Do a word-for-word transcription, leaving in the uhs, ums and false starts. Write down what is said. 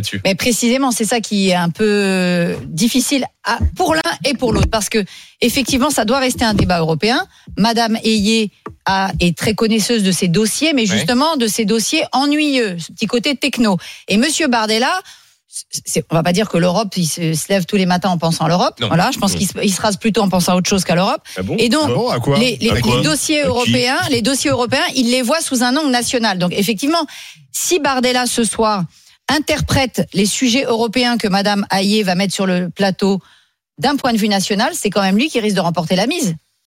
là-dessus. Mais précisément, c'est ça qui est un peu difficile à, pour l'un et pour l'autre, parce que effectivement, ça doit rester un débat européen. Madame Hayé a, est très connaisseuse de ces dossiers, mais justement ouais. de ces dossiers ennuyeux, ce petit côté techno. Et Monsieur Bardella, c'est, on va pas dire que l'Europe, il se, se lève tous les matins en pensant à l'Europe. Non. Voilà, je pense non. qu'il se, il se rase plutôt en pensant à autre chose qu'à l'Europe. Ah bon et donc, bon, à quoi les, les, à quoi les dossiers à européens, qui les dossiers européens, il les voit sous un angle national. Donc, effectivement, si Bardella ce soir interprète les sujets européens que Madame Hayé va mettre sur le plateau d'un point de vue national, c'est quand même lui qui risque de remporter la mise.